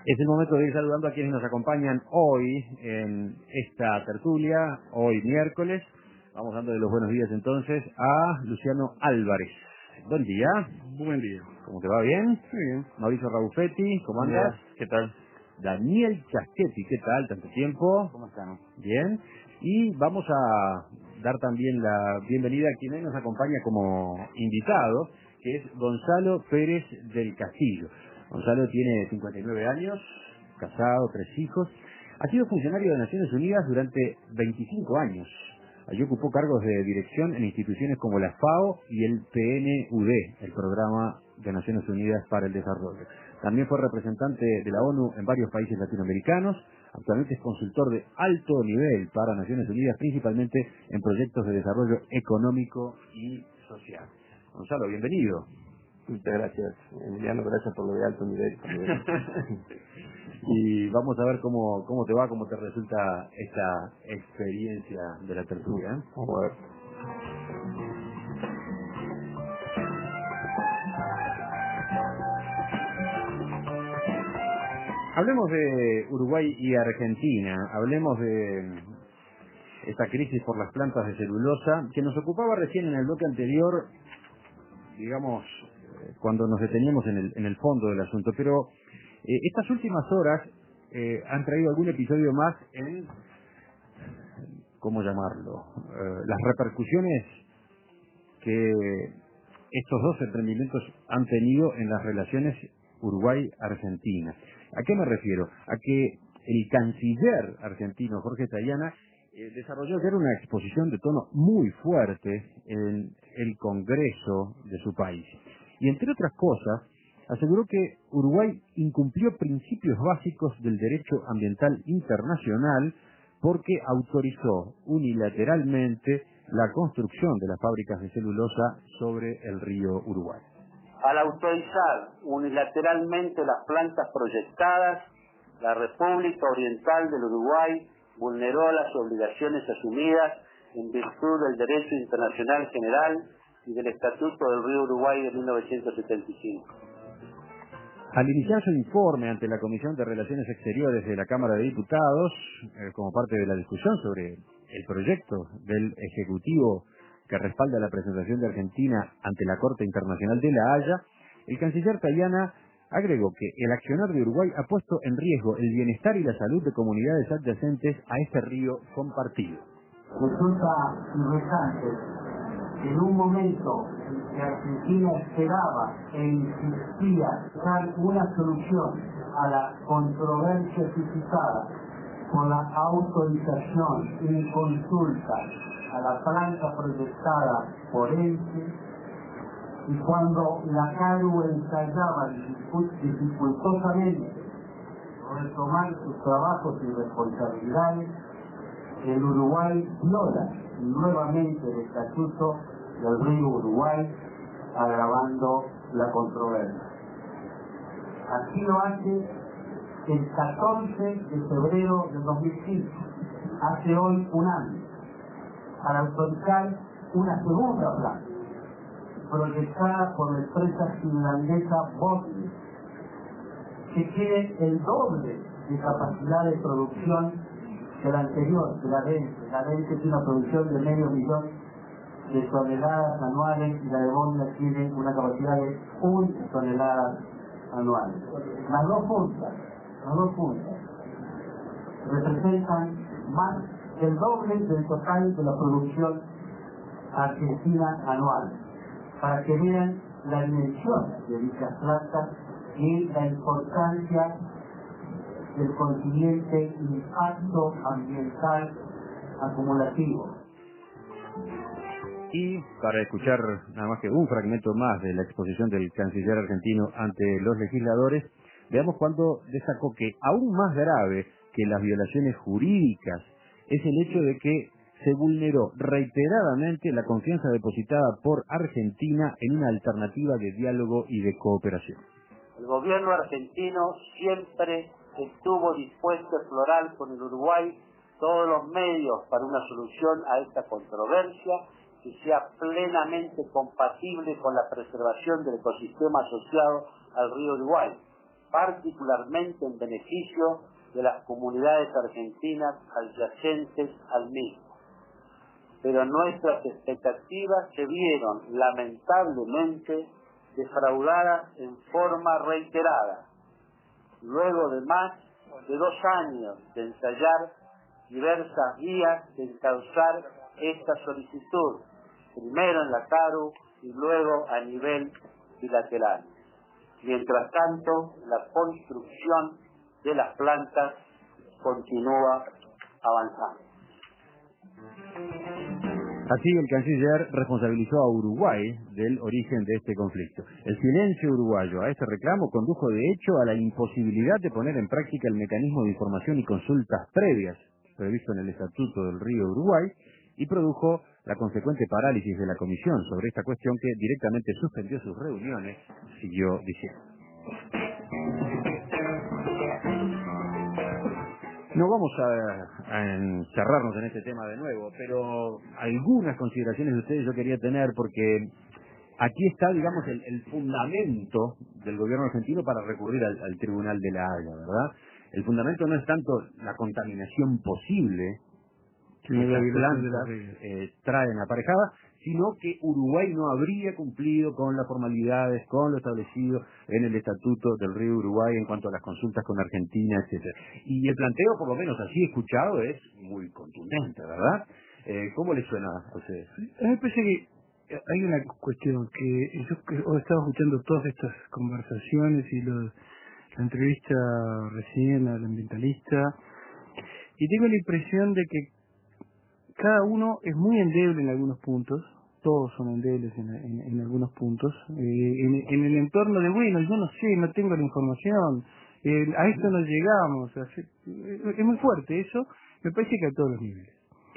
Es el momento de ir saludando a quienes nos acompañan hoy en esta tertulia, hoy miércoles. Vamos dando de los buenos días entonces a Luciano Álvarez. Buen día. Buen día. ¿Cómo te va? ¿Bien? Muy bien. Mauricio Raufetti, ¿cómo andas? ¿Qué tal? Daniel Chasquetti, ¿qué tal? ¿Tanto tiempo? ¿Cómo están? Bien. Y vamos a dar también la bienvenida a quien hoy nos acompaña como invitado, que es Gonzalo Pérez del Castillo. Gonzalo tiene 59 años, casado, 3 hijos. Ha sido funcionario de Naciones Unidas durante 25 años. Allí ocupó cargos de dirección en instituciones como la FAO y el PNUD, el Programa de Naciones Unidas para el Desarrollo. También fue representante de la ONU en varios países latinoamericanos. Actualmente es consultor de alto nivel para Naciones Unidas, principalmente en proyectos de desarrollo económico y social. Gonzalo, bienvenido. Muchas gracias, Emiliano. Gracias por lo de alto nivel. Y vamos a ver cómo te va, cómo te resulta esta experiencia de la tertulia. Vamos a ver. Hablemos de Uruguay y Argentina. Hablemos de esta crisis por las plantas de celulosa que nos ocupaba recién en el bloque anterior, digamos, cuando nos deteníamos en el fondo del asunto. Pero estas últimas horas han traído algún episodio más en, ¿cómo llamarlo? Las repercusiones que estos dos emprendimientos han tenido en las relaciones Uruguay-Argentina. ¿A qué me refiero? A que el canciller argentino, Jorge Tayana, desarrolló ayer una exposición de tono muy fuerte en el Congreso de su país. Y entre otras cosas, aseguró que Uruguay incumplió principios básicos del derecho ambiental internacional porque autorizó unilateralmente la construcción de las fábricas de celulosa sobre el río Uruguay. Al autorizar unilateralmente las plantas proyectadas, la República Oriental del Uruguay vulneró las obligaciones asumidas en virtud del derecho internacional general y del Estatuto del Río Uruguay de 1975. Al iniciar su informe ante la Comisión de Relaciones Exteriores de la Cámara de Diputados, como parte de la discusión sobre el proyecto del Ejecutivo que respalda la presentación de Argentina ante la Corte Internacional de La Haya, el canciller Tayana agregó que el accionar de Uruguay ha puesto en riesgo el bienestar y la salud de comunidades adyacentes a este río compartido. Resulta interesante que en un momento en que Argentina esperaba e insistía en dar una solución a la controversia suscitada con la autorización y consulta a la planta proyectada por ENCE, y cuando la CARU ensayaba dificultosamente retomar sus trabajos y responsabilidades, el Uruguay viola nuevamente el Estatuto del Río Uruguay, agravando la controversia. Así lo hace el 14 de febrero de 2005, hace hoy un año, para autorizar una segunda planta, proyectada por la empresa finlandesa Bosnia, que tiene el doble de capacidad de producción que la anterior, de la DENCE. La DENCE tiene una producción de 500.000 de toneladas anuales y la de Bosnia tiene una capacidad de 1 tonelada anual. Las dos juntas representan más del doble del total de la producción argentina anual, para que vean la dimensión de dichas plantas y la importancia del consiguiente impacto ambiental acumulativo. Y para escuchar nada más que un fragmento más de la exposición del canciller argentino ante los legisladores, veamos cuando destacó que aún más grave que las violaciones jurídicas es el hecho de que se vulneró reiteradamente la confianza depositada por Argentina en una alternativa de diálogo y de cooperación. El gobierno argentino siempre estuvo dispuesto a explorar con el Uruguay todos los medios para una solución a esta controversia que sea plenamente compatible con la preservación del ecosistema asociado al río Uruguay. particularmente en beneficio de las comunidades argentinas adyacentes al mismo. Pero nuestras expectativas se vieron lamentablemente defraudadas en forma reiterada, luego de más de 2 años de ensayar diversas vías de encauzar esta solicitud, primero en la CARU y luego a nivel bilateral. Mientras tanto, la construcción de las plantas continúa avanzando. Así, el canciller responsabilizó a Uruguay del origen de este conflicto. El silencio uruguayo a este reclamo condujo de hecho a la imposibilidad de poner en práctica el mecanismo de información y consultas previas previsto en el Estatuto del Río Uruguay y produjo la consecuente parálisis de la comisión sobre esta cuestión, que directamente suspendió sus reuniones, siguió diciendo. No vamos a encerrarnos en este tema de nuevo, pero algunas consideraciones de ustedes yo quería tener, porque aquí está, digamos, el fundamento del gobierno argentino para recurrir al Tribunal de la Haya, ¿verdad? El fundamento no es tanto la contaminación posible que las plantas traen aparejada, sino que Uruguay no habría cumplido con las formalidades, con lo establecido en el Estatuto del Río Uruguay en cuanto a las consultas con Argentina, etcétera. Y el planteo, por lo menos así escuchado, es muy contundente, ¿verdad? ¿Cómo les suena a ustedes? A mí me parece que hay una cuestión que yo he estado escuchando todas estas conversaciones y la entrevista recién al ambientalista, y tengo la impresión de que cada uno es muy endeble en algunos puntos, todos son endebles en algunos puntos, en el entorno de, bueno, yo no sé, no tengo la información, a esto no llegamos, es muy fuerte eso, me parece que a todos los niveles.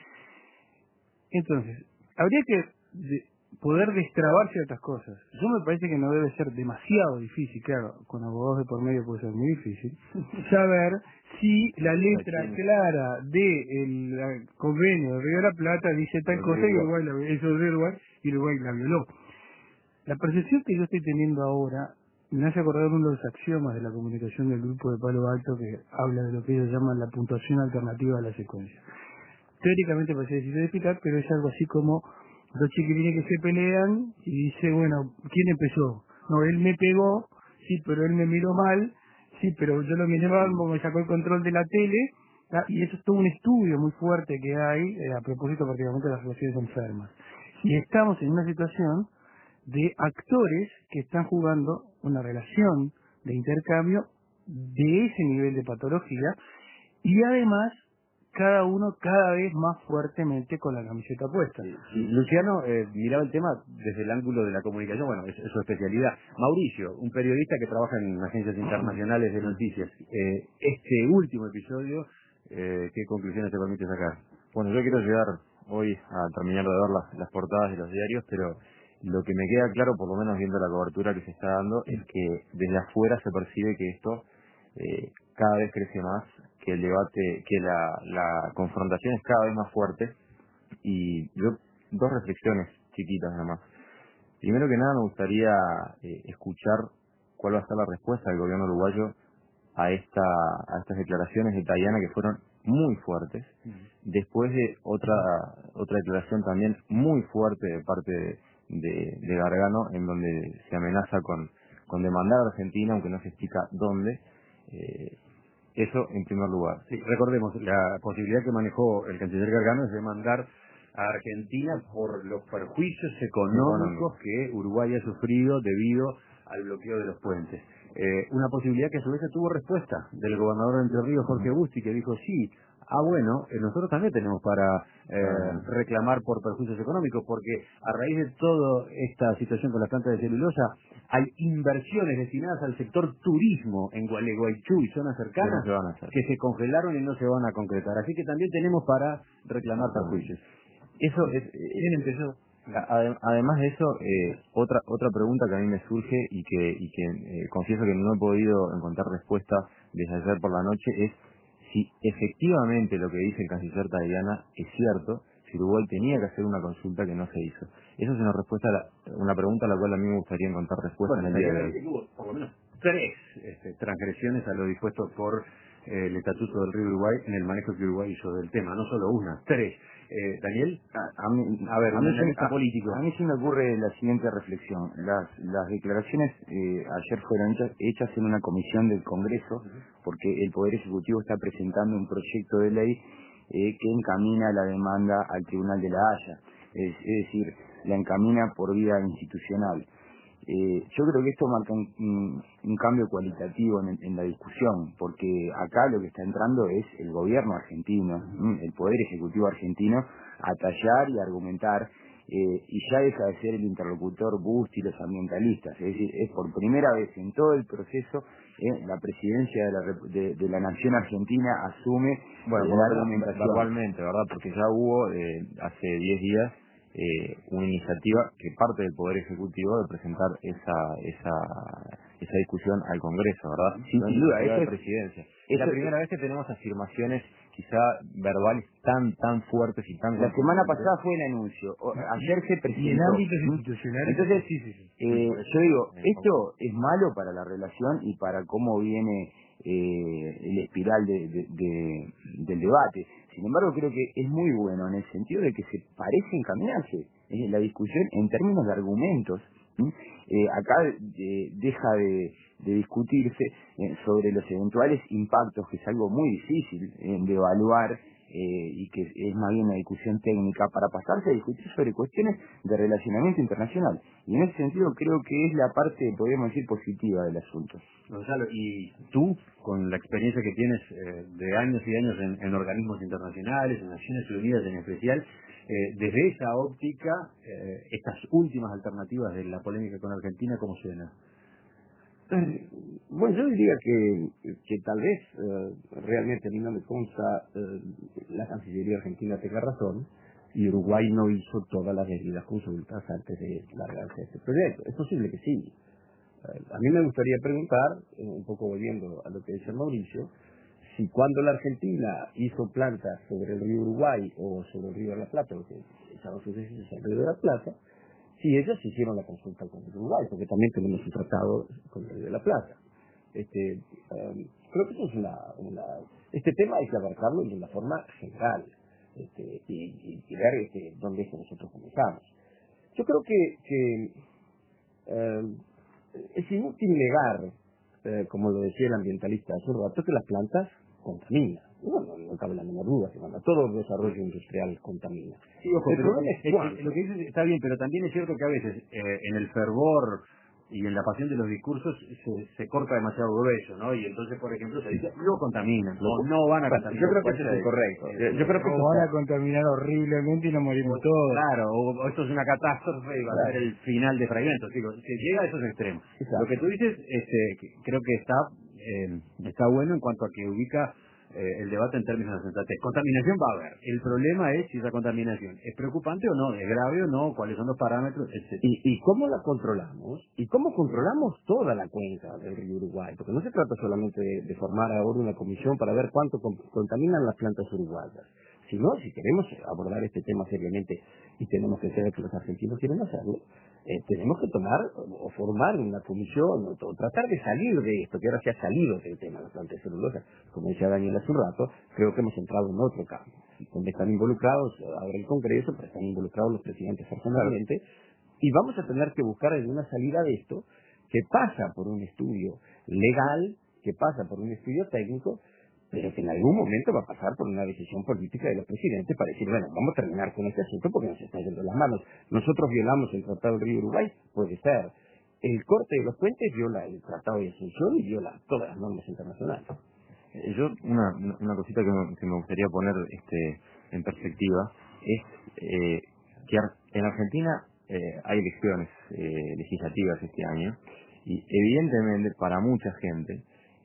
Entonces, habría que poder destrabar ciertas cosas. Yo me parece que no debe ser demasiado difícil, claro, con abogados de por medio puede ser muy difícil, saber si la letra clara del convenio de Río de la Plata dice tal cosa y Uruguay la violó. La percepción que yo estoy teniendo ahora me hace acordar uno de los axiomas de la comunicación del grupo de Palo Alto, que habla de lo que ellos llaman la puntuación alternativa a la secuencia. Teóricamente parece difícil de explicar, pero es algo así como dos chiquilines que se pelean y dice, bueno, ¿quién empezó? No, él me pegó, sí, pero él me miró mal, sí, pero yo lo miré mal, me sacó el control de la tele, y eso es todo un estudio muy fuerte que hay a propósito particularmente de las relaciones enfermas. Y estamos en una situación de actores que están jugando una relación de intercambio de ese nivel de patología, y además cada uno cada vez más fuertemente con la camiseta puesta. Sí. Luciano miraba el tema desde el ángulo de la comunicación, bueno, es su especialidad. Mauricio, un periodista que trabaja en agencias internacionales de noticias, este último episodio, ¿qué conclusiones te permite sacar? Bueno, yo quiero llegar hoy a terminar de ver las portadas de los diarios, pero lo que me queda claro, por lo menos viendo la cobertura que se está dando, es que desde afuera se percibe que esto cada vez crece más, que el debate, que la confrontación es cada vez más fuerte. Y yo, dos reflexiones chiquitas nada más. Primero que nada me gustaría escuchar cuál va a ser la respuesta del gobierno uruguayo a estas declaraciones de Tayana, que fueron muy fuertes, después de otra declaración también muy fuerte de parte de Gargano, en donde se amenaza con demandar a Argentina, aunque no se explica dónde. Eso en primer lugar. Sí, recordemos, la posibilidad que manejó el canciller Gargano es demandar a Argentina por los perjuicios económicos que Uruguay ha sufrido debido al bloqueo de los puentes. Una posibilidad que a su vez tuvo respuesta del gobernador de Entre Ríos, Jorge Busti, que dijo sí, bueno, nosotros también tenemos para reclamar por perjuicios económicos, porque a raíz de toda esta situación con las plantas de celulosa hay inversiones destinadas al sector turismo en Gualeguaychú y zonas cercanas que se congelaron y no se van a concretar, así que también tenemos para reclamar perjuicios. Eso es bien empezó. Además de eso, otra pregunta que a mí me surge y que confieso que no he podido encontrar respuesta desde ayer por la noche es si efectivamente lo que dice el canciller Tayana es cierto, si Uruguay tenía que hacer una consulta que no se hizo. Esa es una pregunta a la cual a mí me gustaría encontrar respuesta en el día de hoy. Por lo menos 3 transgresiones a lo dispuesto por el Estatuto del Río Uruguay en el manejo que Uruguay hizo del tema, no solo una, 3. Daniel, político. A mí se me ocurre la siguiente reflexión. Las declaraciones ayer fueron hechas en una comisión del Congreso, porque el Poder Ejecutivo está presentando un proyecto de ley que encamina la demanda al Tribunal de la Haya, es decir, la encamina por vía institucional. Yo creo que esto marca un cambio cualitativo en la discusión, porque acá lo que está entrando es el gobierno argentino, el Poder Ejecutivo argentino, a tallar y argumentar, y ya deja de ser el interlocutor Busti y los ambientalistas. Es decir, es por primera vez en todo el proceso la presidencia de la nación argentina asume la argumentación. Verbalmente, ¿verdad? Porque ya hubo hace 10 días una iniciativa que parte del Poder Ejecutivo de presentar esa discusión al Congreso, ¿verdad? Sin duda, eso es presidencia. Es la primera vez que tenemos afirmaciones quizá verbales tan fuertes y tan... La semana pasada fue el anuncio, ayer se presentó. Y en ámbitos institucionales. Entonces, yo digo, esto es es malo para la relación y para cómo viene el espiral del debate. Sin embargo, creo que es muy bueno en el sentido de que se parece encaminarse la discusión en términos de argumentos. Acá deja de discutirse sobre los eventuales impactos, que es algo muy difícil de evaluar y que es más bien una discusión técnica, para pasarse a discutir sobre cuestiones de relacionamiento internacional. Y en ese sentido creo que es la parte, podríamos decir, positiva del asunto. Gonzalo, y tú, con la experiencia que tienes de años y años en organismos internacionales, en Naciones Unidas en especial, desde esa óptica, estas últimas alternativas de la polémica con Argentina, ¿cómo suena? Bueno, yo diría que tal vez realmente a mí no me consta la Cancillería Argentina tenga razón y Uruguay no hizo todas las debidas consultas antes de largarse este proyecto. Es posible que sí. A mí me gustaría preguntar, un poco volviendo a lo que decía Mauricio, si cuando la Argentina hizo plantas sobre el río Uruguay o sobre el río de la Plata, porque echaron sus decisiones al río de la Plata, si ellos hicieron la consulta con el Uruguay, porque también tenemos un tratado con el río de la Plata. Creo que eso es este tema hay que abarcarlo de una forma general y ver dónde es que nosotros comenzamos. Yo creo que es inútil negar, como lo decía el ambientalista hace un rato, que las plantas contaminan. No cabe la menor duda, que todo el desarrollo industrial contamina. Sí, ojo, pero lo que dices está bien, pero también es cierto que a veces en el fervor y en la pasión de los discursos se corta demasiado grueso, ¿no? Y entonces, por ejemplo, se dice, no contaminan, no van a contaminar. Yo creo que eso es incorrecto. Yo creo que van a contaminar horriblemente y nos morimos todos. Claro, o esto es una catástrofe y va a ser el final de Fragmentos. Digo, se llega a esos extremos. Exacto. Lo que tú dices, creo que está bueno en cuanto a que ubica el debate en términos de sensatez. Contaminación va a haber. El problema es si esa contaminación es preocupante o no, es grave o no, cuáles son los parámetros, etc. ¿Y cómo la controlamos? ¿Y cómo controlamos toda la cuenca del río Uruguay? Porque no se trata solamente de formar ahora una comisión para ver cuánto contaminan las plantas uruguayas, sino si queremos abordar este tema seriamente y tenemos que ser que los argentinos quieren hacerlo, tenemos que tomar o formar una comisión o tratar de salir de esto, que ahora se ha salido del tema de las plantas celulosas. Como decía Daniel hace un rato, creo que hemos entrado en otro campo, donde están involucrados ahora el Congreso, pero están involucrados los presidentes personalmente, y vamos a tener que buscar alguna salida de esto que pasa por un estudio legal, que pasa por un estudio técnico, pero que en algún momento va a pasar por una decisión política de los presidentes para decir, bueno, vamos a terminar con este asunto porque nos está yendo de las manos. Nosotros violamos el Tratado del Río Uruguay, puede ser. El corte de los puentes viola el Tratado de Asunción y viola todas las normas internacionales. Yo, una cosita que me gustaría poner en perspectiva es que en Argentina hay elecciones legislativas este año y evidentemente para mucha gente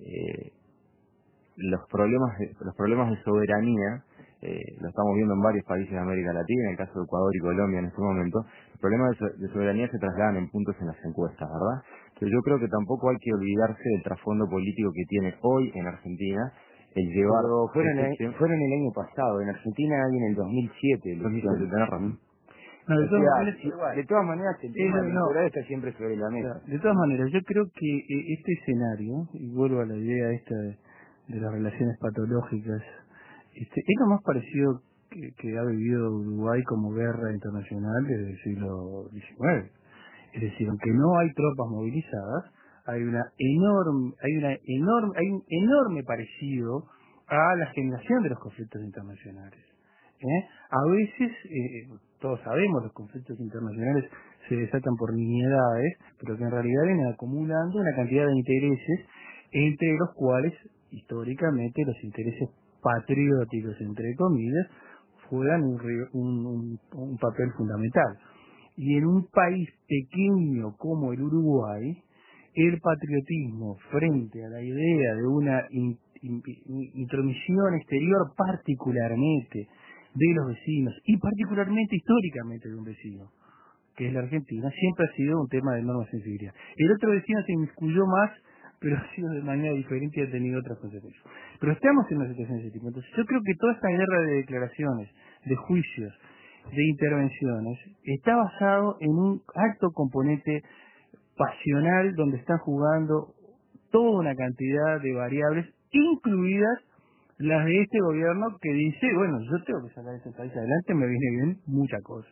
los problemas de soberanía, lo estamos viendo en varios países de América Latina, en el caso de Ecuador y Colombia en este momento, los problemas de soberanía se trasladan en puntos en las encuestas, ¿verdad? Pero yo creo que tampoco hay que olvidarse del trasfondo político que tiene hoy en Argentina el llevar... Fueron el año pasado, en Argentina hay en el 2007. Tenés razón. No, de todas maneras, el tema electoral está siempre sobre la mesa. De todas maneras, yo creo que este escenario, y vuelvo a la idea esta de las relaciones patológicas, es lo más parecido que ha vivido Uruguay como guerra internacional desde el siglo XIX. Es decir, aunque no hay tropas movilizadas, hay un enorme parecido a la generación de los conflictos internacionales. A veces, todos sabemos, los conflictos internacionales se desatan por nimiedades, pero que en realidad vienen acumulando una cantidad de intereses, entre los cuales, históricamente, los intereses patrióticos, entre comillas, juegan un papel fundamental. Y en un país pequeño como el Uruguay, el patriotismo frente a la idea de una intromisión exterior particularmente de los vecinos, y particularmente históricamente de un vecino, que es la Argentina, siempre ha sido un tema de enorme sensibilidad. El otro vecino se inmiscuyó más, pero ha sido de manera diferente y ha tenido otras consecuencias. Pero estamos en una situación de ese tipo. Entonces yo creo que toda esta guerra de declaraciones, de juicios, de intervenciones, está basado en un alto componente pasional donde están jugando toda una cantidad de variables, incluidas las de este gobierno que dice, bueno, yo tengo que sacar este país adelante, me viene bien mucha cosa.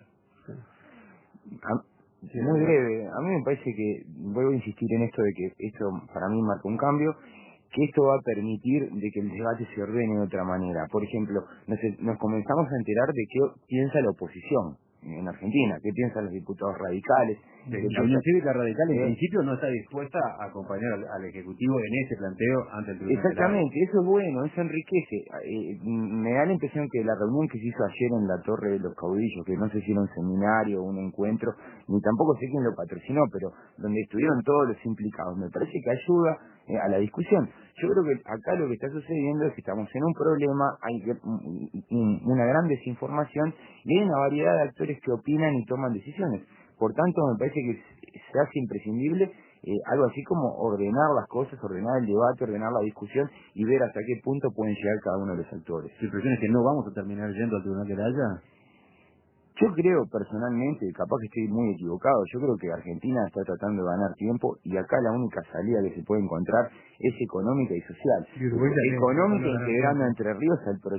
Muy breve, a mí me parece que, vuelvo a insistir en esto de que esto para mí marca un cambio, que esto va a permitir de que el debate se ordene de otra manera. Por ejemplo, nos comenzamos a enterar de qué piensa la oposición en Argentina, qué piensan los diputados radicales. La Unión Cívica Radical en principio no está dispuesta a acompañar al Ejecutivo en ese planteo ante el Tribunal. Exactamente, eso es bueno, eso enriquece. Me da la impresión que la reunión que se hizo ayer en la Torre de los Caudillos, que no sé si era un seminario o un encuentro, ni tampoco sé quién lo patrocinó, pero donde estuvieron todos los implicados, me parece que ayuda a la discusión. Yo creo que acá lo que está sucediendo es que estamos en un problema, hay una gran desinformación y hay una variedad de actores que opinan y toman decisiones. Por tanto, me parece que se hace imprescindible algo así como ordenar las cosas, ordenar el debate, ordenar la discusión y ver hasta qué punto pueden llegar cada uno de los actores. ¿Tu impresión es que no vamos a terminar yendo al Tribunal de la Haya? Yo creo personalmente, capaz que estoy muy equivocado, yo creo que Argentina está tratando de ganar tiempo y acá la única salida que se puede encontrar es económica y social. Económica integrando a Entre Ríos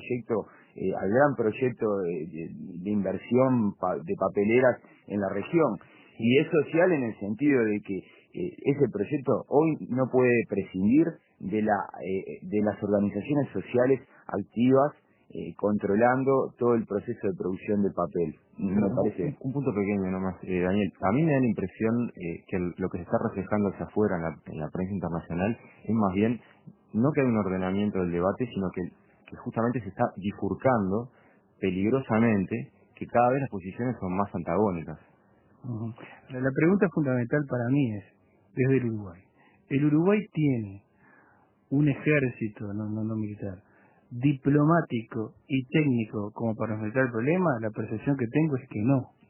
al gran proyecto de inversión de papeleras en la región. Y es social en el sentido de que ese proyecto hoy no puede prescindir de las organizaciones sociales activas controlando todo el proceso de producción de papel. Me parece. Un punto pequeño nomás, Daniel. A mí me da la impresión que lo que se está reflejando hacia afuera en la prensa internacional es más bien no que hay un ordenamiento del debate, sino que justamente se está bifurcando peligrosamente, que cada vez las posiciones son más antagónicas. La pregunta fundamental para mí es, desde el Uruguay. El Uruguay tiene un ejército, no militar, diplomático y técnico como para enfrentar el problema. La percepción que tengo es que no.